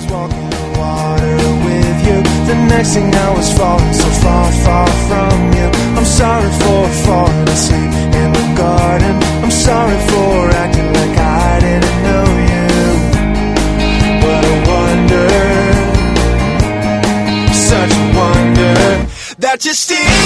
walking the water with you. The next thing I was falling so far, far from you. I'm sorry for falling asleep in the garden. I'm sorry for acting like I didn't know you. What a wonder, such a wonder that you still